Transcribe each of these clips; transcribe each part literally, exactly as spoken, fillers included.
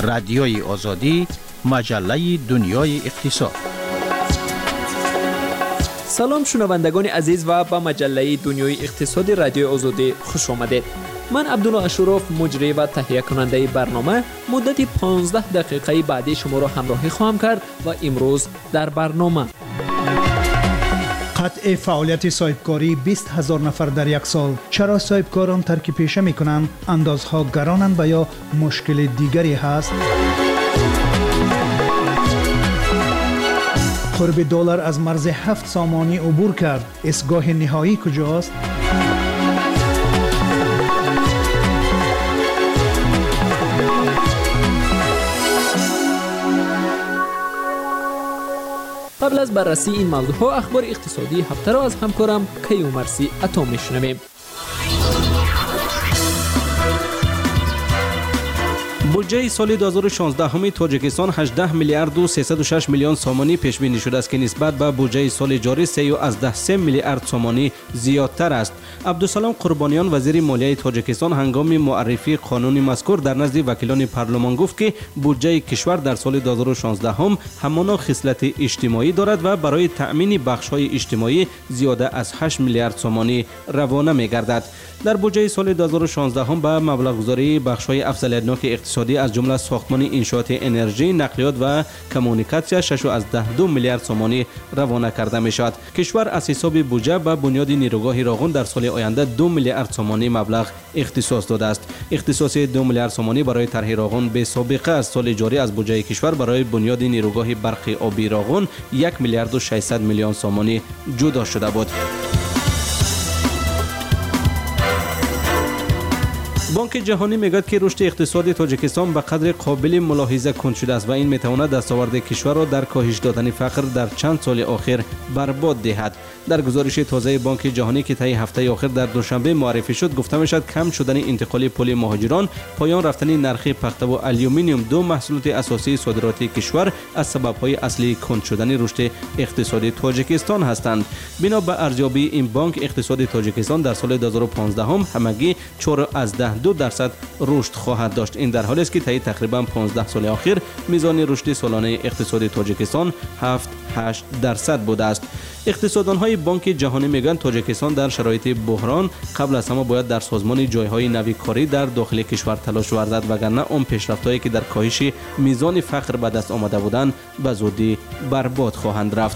رادیوی آزادی، مجله دنیای اقتصاد. سلام شنوندگان عزیز و به مجله دنیای اقتصاد رادیوی آزادی خوش آمدید. من عبدالله اشرف مجری و تهیه کننده برنامه مدت پانزده دقیقه بعدی شما را همراهی خواهم کرد و امروز در برنامه قطع فعالیت صاحبکاری بیست هزار نفر در یک سال. چرا صاحبکاران ترک پیشه می کنند؟ اندازها گرانند و یا مشکل دیگری هست؟ قرب دلار از مرز هفت سامانی عبور کرد. ایستگاه نهایی کجاست؟ قبل از بررسی این موضوع ها اخبار اقتصادی هفته را از همکارم کیومرثی عطا میشنویم. بودجه سال دو هزار و شانزده همی تاجیکستان هجده میلیارد و سیصد و شش میلیون سومانی پیش بینی شده است که نسبت به بودجه سال جاری سه و سه میلیارد سومانی زیادتر است. عبدالسلام قربانیان وزیر مالیه تاجیکستان هنگام معرفی قانون مذکور در نزد وکیلان پارلمان گفت که بودجه کشور در سال دو هزار و شانزده هم همانا خصلت اجتماعی دارد و برای تأمین بخش‌های اجتماعی زیاده از هشت میلیارد سومانی روانه می‌گردد. در بودجه سال دو هزار و شانزده هم به مبلغ گذاری بخش‌های افزایش‌ناک اقتصادی از جمله ساختمان انشاءات انرژی، نقلیات و کمونیکاسیون شش و دو میلیارد سومانی روانه کرده می‌شود. کشور از حساب بودجه به بنیاد نیروگاه راغون در سال آینده دو میلیارد سومانی مبلغ اختصاص داده است. اختصاص دو میلیارد سومانی برای طرح راغون به سابقه از سال جاری از بودجه کشور برای بنیاد نیروگاه برق آبی راغون یک میلیارد و ششصد میلیون سومانی جدا شده بود. بانک جهانی میگوید که رشد اقتصادی تاجیکستان به قدر قابل ملاحظه کند شده است و این میتواند دستاورد کشور را در کاهش دادن فقر در چند سال آخر برباد دهد. در گزارش تازه بانک جهانی که طی هفته آخر در دوشنبه معرفی شد گفته میشد کم شدن انتقال پول مهاجران، پایان رفتن نرخ پخته و آلومینیوم دو محصولات اساسی صادراتی کشور از سبب‌های اصلی کند شدن رشد اقتصادی تاجیکستان هستند. بنا به ارزیابی این بانک اقتصاد تاجیکستان در سال دو هزار و پانزده هم همگی چهار و دو درصد رشد خواهد داشت. این در حالی است که طی تقریبا پانزده سال اخیر میزان رشد سالانه اقتصاد تاجیکستان هفت هشت درصد بوده است. اقتصاددان‌های بانک جهانی میگن تاجیکستان در شرایط بحران قبل از همه باید در سازمان جایهای نوی کاری در داخل کشور تلاش ورزد وگرنه اون پیشرفت‌هایی که در کاهش میزان فقر به دست آمده بودند به زودی برباد خواهند رفت.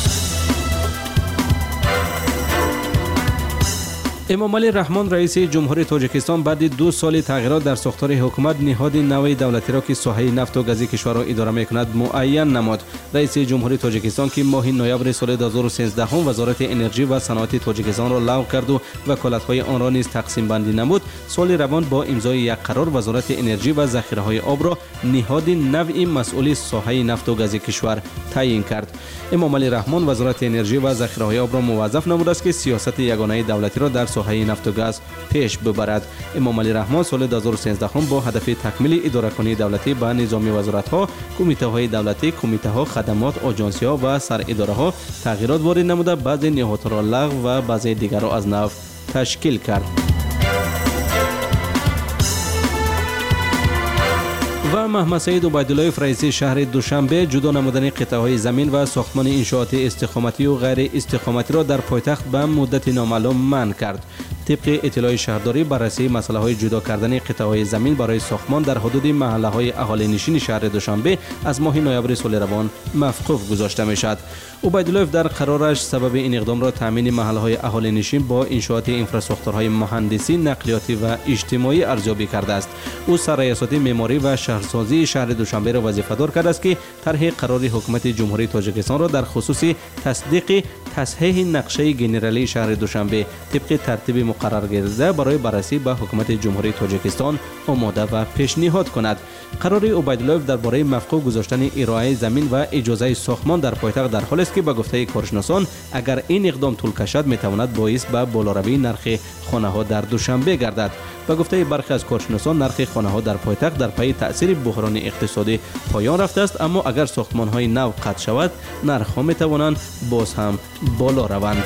امامعلی رحمان رئیس جمهوری تاجیکستان بعد دو سال تغییرات در ساختار حکومت نهاد نوی دولتی را که ساحه نفت و گاز کشور را اداره می‌کند معین نمود. رئیس جمهوری تاجیکستان که ماه نوامبر سال دو هزار و سیزده هم وزارت انرژی و صنعت تاجیکستان را لغو کرد و وکالت‌های آن را نیز تقسیم بندی نمود، سال روان با امضای یک قرار وزارت انرژی و ذخیره‌های آب را نهاد نوی مسئول ساحه نفت و گاز کشور تعیین کرد. امامعلی رحمان وزارت انرژی و ذخیره‌های آب را موظف نموده است که سیاست یگانه دولتی را در ساحه نفت و گاز پیش ببرد. امامعلی رحمان سال دو هزار و سیزده هم با هدف تکمیل اداره کنی دولتی به نظام وزارت‌ها، کمیته‌های دولتی، کمیته‌ها، خدمات، آژانس‌ها و سراداره‌ها تغییرات وارد نموده، بعضی نهادها را لغو و بعضی دیگر را از نو تشکیل کرد. و محمد سعید عبیدالله رئیس شهر دوشنبه جدا نمودن قطعه‌های زمین و ساختمان انشاءات استقامتی و غیر استقامتی را در پایتخت به مدت نامعلوم منع کرد. طبق اطلاع شهرداری بررسی مسئله‌های جدا کردن قطعه‌های زمین برای ساختمان در حدود محله‌های اهالی نشین شهر دوشنبه از ماه نوامبر سال روان موقوف گذاشته می‌شد. عبیدالله در قرارش سبب این اقدام را تامین محله‌های اهالی نشین با انشاءات انفراستراکچورهای مهندسی، نقلیاتی و اجتماعی ارزیابی کرده است. او سرریاست معماری و شهرسازی شهر دوشنبه را وظیفه‌دار کرده است که طرح قرار حکومت جمهوری تاجیکستان را در خصوص تصدیق تصحیح نقشه گنرالی شهر دوشنبه طبق ترتیب مقرر گردیده برای بررسی به حکومت جمهوری تاجیکستان آماده و پیشنهاد کند. قرار عبیدالله درباره موقوف گذاشتن ارائه زمین و اجازه ساختمان در پایتخت در حالی است که به گفته کارشناسان اگر این اقدام طول کشد میتواند باعث به بالاروی نرخ خانه‌ها در دوشنبه گردد. به گفته برخی از کارشناسان نرخ خانه‌ها در پایتخت در پی تأثیر بحران اقتصادی پایان رفته است، اما اگر ساختمان‌های نو قطع شود نرخ‌ها میتوانند باز هم بالا روند.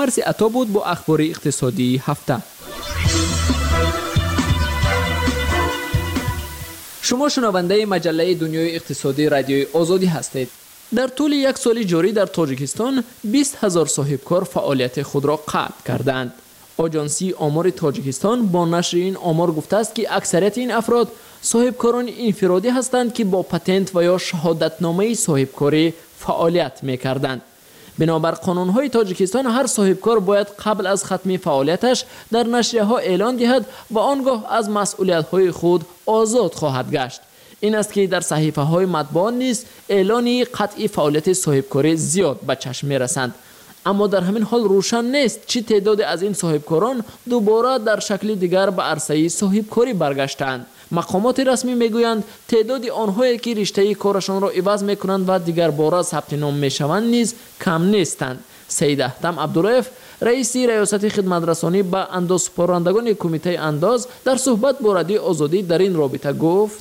کیامرس عطا بود با اخبار اقتصادی هفته. شما شنونده مجله دنیای اقتصادی رادیوی آزادی هستید. در طول یک سال جاری در تاجیکستان بیست هزار صاحبکار فعالیت خود را قطع کردند. آژانسی آمار تاجیکستان با نشر این آمار گفته است که اکثریت این افراد صاحبکاران انفرادی هستند که با پتنت و یا شهادتنامه صاحبکاری فعالیت می‌کردند. بنابر قانون‌های تاجیکستان هر صاحبکار باید قبل از ختم فعالیتش در نشریه‌ها اعلان دهد و آنگاه از مسئولیت‌های خود آزاد خواهد گشت. این است که در صحیفه‌های مطبوعات نیز اعلانی قطعی فعالیت صاحبکاری زیاد به چشم می‌رسند. اما در همین حال روشن نیست چه تعداد از این صاحبکاران دوباره در شکل دیگر به عرصه صاحبکاری برگشتند. مقامات رسمی میگویند تعداد آنهایی که رشته کارشان را عوض میکنند و دیگر بار ثبت نام میشوند نیز کم نیستند. سید احتم عبداللهیف رئیس ریاست خدمترسانی به اندازسپارندگان کمیته انداز در صحبت با رادیو آزادی در این رابطه گفت: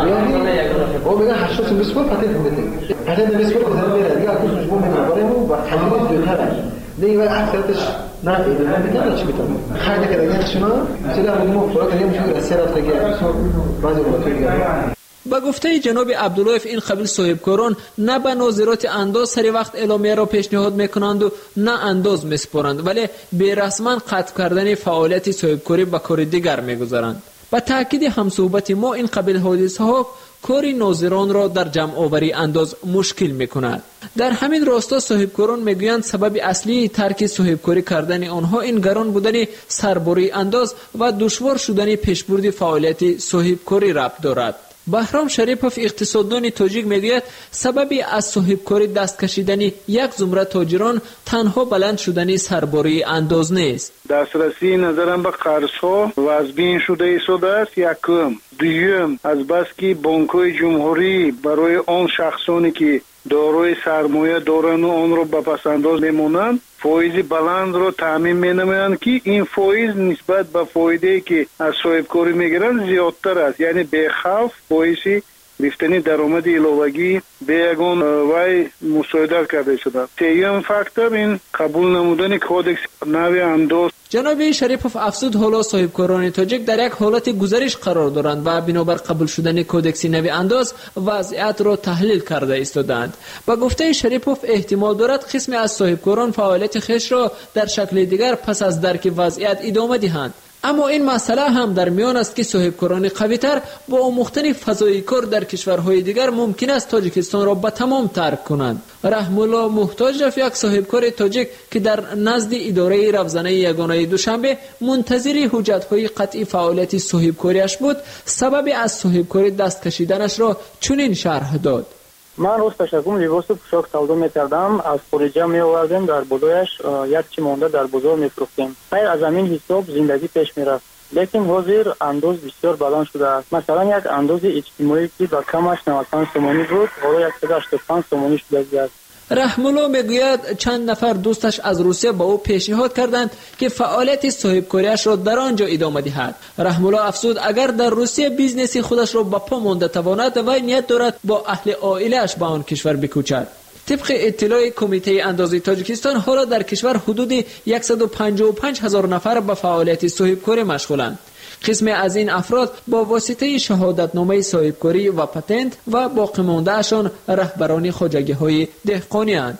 با گفته جناب عبداللهیف این قبیل صاحبکاران نه به ناظرات انداز سری وقت اعلامیه را پیشنهاد میکنند و نه انداز میسپارند، ولی بی‌رسما قطع کردن فعالیت صاحبکاری به کار دیگر میگذارند. با تاکید همصحبت ما این قبیل حادثه ها کاری ناظران را در جمع آوری انداز مشکل میکند. در همین راستا صاحبکاران میگویند سبب اصلی ترک صاحبکاری کردن آنها این گران بودن سرباری انداز و دشوار شدن پیشبرد فعالیت صاحبکاری ربط دارد. بهرام شریپوف اقتصاددان تاجیک میگوید سببی از صاحبکاری دست کشیدن یک زمره تاجران تنها بلند شدن سرباری انداز نیست. دسترسی نظرم به قرضها وضبین شده ایستاده است. یکم دوم از بس که بانک‌های جمهوری برای آن شخصانی که دارای سرمایه دارند و آن را به پس‌انداز میمانند فایز بلند را تامین می‌نمایند که این فایز نسبت به فایده‌ای که از صاحبکاری میگیرند زیادتر است، یعنی به خوف فایزی گرفتن درآمد علاوه‌ای به یگان وای مساعده کرده شده. سوم فاکتور این قبول نمودن کودکس نوی انداز. جناب شریپوف افزود حالا صاحبکاران تاجیک در یک حالت گزارش قرار دارند و بنابر قبول شدن کودکس نوی انداز وضعیت را تحلیل کرده ایستادند. با گفته شریپوف احتمال دارد قسمی از صاحبکاران فعالیت خویش را در شکل دیگر پس از درک وضعیت ادامه دهند. اما این مسئله هم در میان است که صاحبکاران قوی‌تر با آموختن فضای کار در کشورهای دیگر ممکن است تاجیکستان را به تمام ترک کنند. رحم الله محتاج رفت یک صاحبکار تاجیک که در نزد اداره روزانه یگانه دوشنبه منتظر حجت‌های قطعی فعالیت صاحبکاریش بود، سبب از صاحبکاری دست کشیدنش را چنین شرح داد: من روز تشکم لباس پوشاک سودا می‌کردم، از خارج می‌آوردیم، در بودایش یک چی مانده در بازار می‌فروختیم. خیر از همین حساب زندگی پیش می‌رفت. لیکن حاضر انداز بسیار بلند شده است. مثلا یک انداز اجتماعی که با کمش نود و پنج تومانی بود حالا صد و هشتاد و پنج تومانی شده است. رحم الله میگوید چند نفر دوستش از روسیه با او پیشنهاد کردند که فعالیت صاحبکاریش را در آنجا ادامه دهد. رحم الله افزود اگر در روسیه بیزنس خودش را با پا مانده تواند و نیت دارد با اهل عائله‌اش به آن کشور بکوچد. طبق اطلاع کمیته اندازه تاجیکستان حالا در کشور حدود صد و پنجاه و پنج هزار نفر به فعالیت صاحبکاری مشغولند. قسم از این افراد با واسطه شهادتنامه صاحبکاری و پتنت و باقی مانده اشان رهبران خواجگی های دهقانی اند.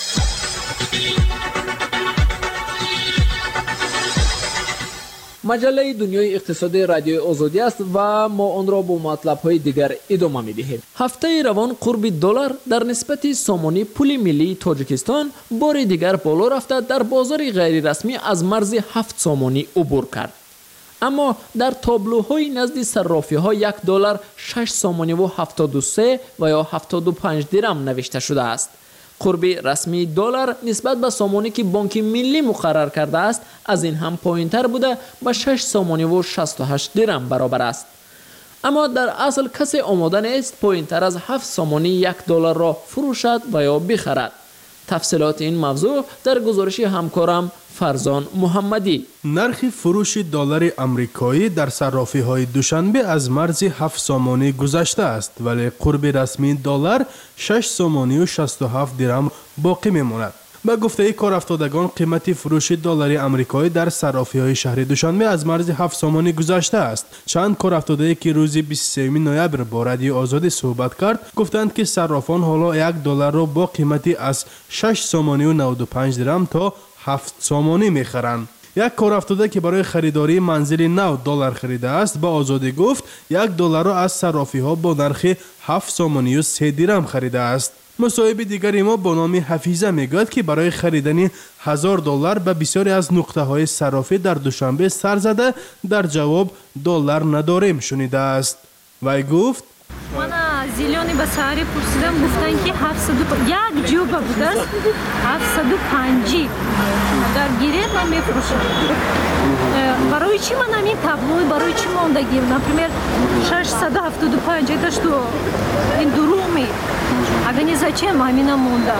مجله دنیای اقتصادی رادیو آزادی است و ما آن را با مطلب‌های دیگر ادامه می‌دهیم. هفته روان قرب دلار در نسبت سامانی پول ملی تاجیکستان بار دیگر بالا رفته در بازار غیر رسمی از مرز هفت سامانی عبور کرد. اما در تابلوهای نزد صرافی‌ها یک دلار شش سامانی و هفتاد و سه و یا هفتاد و پنج درم نوشته شده است. قرب رسمی دلار نسبت به سامانی که بانک ملی مقرر کرده است از این هم پایین‌تر بوده به شش سامانی و شصت و هشت درم برابر است. اما در اصل کسی آماده نیست پایین‌تر از هفت سامانی یک دلار را فروشد و یا بخرد. تفصیلات این موضوع در گزارش همکارم فرزان محمدی. نرخ فروش دلار آمریکایی در صرافی‌های دوشنبه از مرز هفت سامانی گذشته است ولی قرب رسمی دلار شش سامانی و شصت و هفت درم باقی میماند. با گفته کارافتادگان قیمت فروش دلار آمریکایی در صرافی‌های شهر دوشنبه از مرز هفت سامانی گذشته است. چند کارافتاده که روز بیست و سوم نوامبر با رادیو آزادی صحبت کرد گفتند که صرافان حالا یک دلار را با قیمتی از شش سامانی و نود و پنج درم تا هفت سامانی می‌خرند. یک کارافتاده که برای خریداری منزل نو دلار خریده است با آزادی گفت یک دلار را از صرافی‌ها با نرخ هفت سامانی و سه درم خریده است. مصاحب دیگری ما با نام حفیظه میگوید که برای خریدن هزار دلار به بسیاری از نقطه‌های صرافی در دوشنبه سر زده در جواب دلار نداریم شنیده است. وی گفت من زیلیانی به ساری پرسیدم گفتن که هفتصد یک جوبه بوده است هفتصد و پنج در گیره من میفروشم. برای چی من همین تابلوی برای چی ماندگی نپریمیر ششصد و هفتاد و پنج داشت و این درومی اگر نیزا چه ما همین مونده.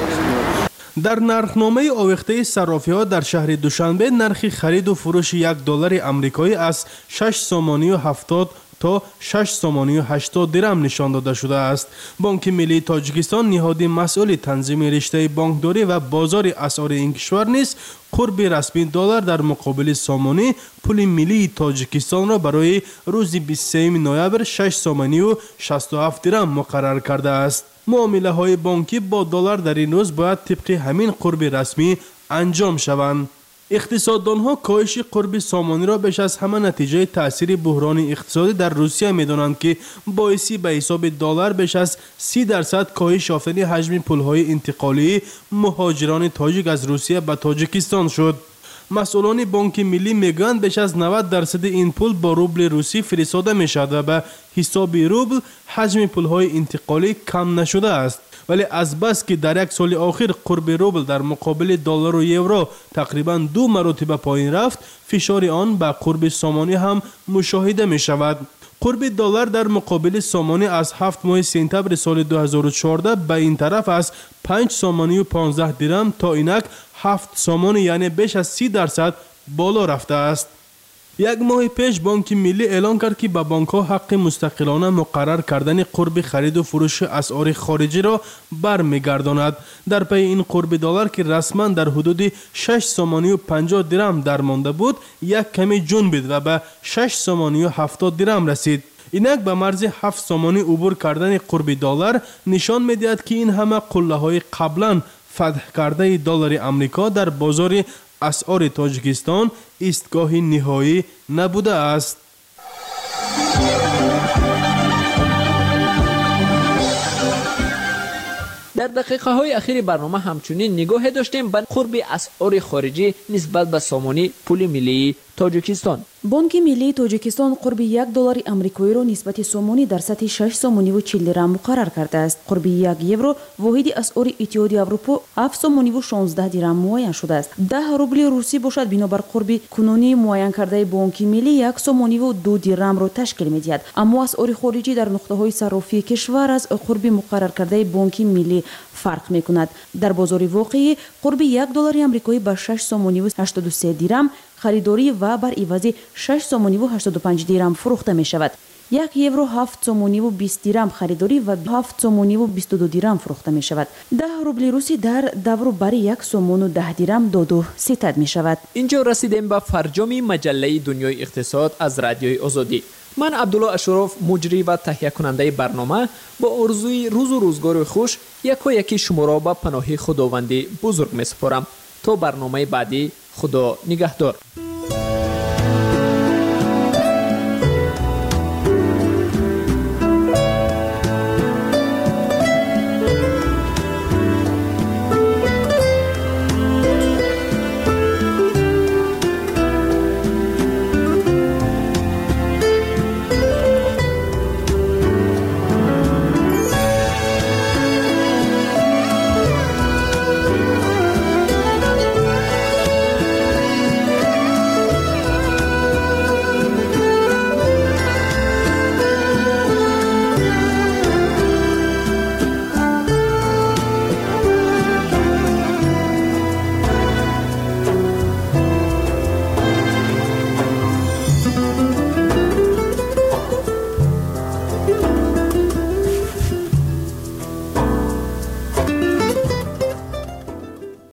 در نرخنامه آویخته صرافی‌ها در شهر دوشنبه نرخ خرید و فروش یک دلار آمریکایی از شش سامانی و هفتاد تا شش سامانی و هشتاد درم نشان داده شده است. بانک ملی تاجیکستان نهاد مسئول تنظیم رشته بانکداری و بازار اسعار این کشور نیز قرب رسمی دلار در مقابل سامانی پول ملی تاجیکستان را برای روز بیست و سوم نوامبر شش سامانی و شصت و هفت درم مقرر کرده است. معامله های بانکی با دلار در این روز باید طبق همین قرب رسمی انجام شوند. اقتصاددان ها کاهش قرب سامانی را بیش از همه نتیجه تاثیر بحران اقتصادی در روسیه می دانند که باعثی به حساب دلار بیش از سی درصد کاهش یافتن حجم پولهای انتقالی مهاجران تاجیک از روسیه به تاجیکستان شد. مسئولان بانک ملی میگویند بیش از نود درصد این پول با روبل روسی فرستاده می شود و به حساب روبل حجم پولهای انتقالی کم نشده است. ولی از بس که در یک سال آخر قرب روبل در مقابل دلار و یورو تقریبا دو مرتبه پایین رفت، فشار آن به قرب سامانی هم مشاهده می شود. قرب دلار در مقابل سامانی از هفت ماه سپتامبر سال دو هزار و چهارده به این طرف از پنج سامانی و پانزده درم تا اینک هفت سامانی یعنی بیش از سی درصد بالا رفته است. یک ماه پیش بانک ملی اعلان کرد که به بانک‌ها حق مستقلانه مقرر کردن قرب خرید و فروش اسعار خارجی را برمیگرداند. در پی این قرب دلار که رسما در حدود شش سامانی و پنجاه درم درمانده بود، یک کمی جنبید و به شش سامانی و هفتاد درم رسید. اینک به مرز هفت سامانی عبور کردن قرب دلار نشان می‌دهد که این همه قله‌های قبلا فتح کرده دلار آمریکا در بازار اسعار تاجیکستان ایستگاه نهایی نبوده است. در دقیقه های اخیر برنامه همچنین نگاه داشتیم به قرب اسعار خارجی نسبت به سامانی پول ملی تاجیکستان. بانک ملی تاجیکستان قرب یک دلار آمریکایی را نسبت سامانی در سطح شش سامانی و چهل درم مقرر کرده است. قرب یک یورو واحد اسعار اتحادیه اروپا هفت سامانی و شانزده درم معین شده است. ده روبل روسی باشد بنابر قرب کنونی معین کرده بانک ملی یک سامانی و دو درم را تشکیل می‌دهد. اما اسعار خارجی در نقطه‌های صرافی کشور از قرب مقرر کرده بانک ملی فرق می‌کند. در بازار واقعی قرب یک دلار آمریکایی به شش سامانی و هشتاد و سه درم خریداری و بر عوض شش سامانی و هشتاد و پنج درم فروخته می شود. یک یورو هفت سامانی و بیست درم خریداری و هفت سامانی و بیست و دو درم فروخته می شود. ده روبل روسی در دور بر یک سامان و ده درم دو و ستد می شود. اینجا رسیدیم به فرجام مجله دنیای اقتصاد از رادیوی آزادی. من عبدالله اشرف مجری و تهیه کننده برنامه با آرزوی روز و روزگار خوش یکا یکی شما را به پناه خداوند بزرگ می سپارم. تا برنامه بعدی خدا نگهدار.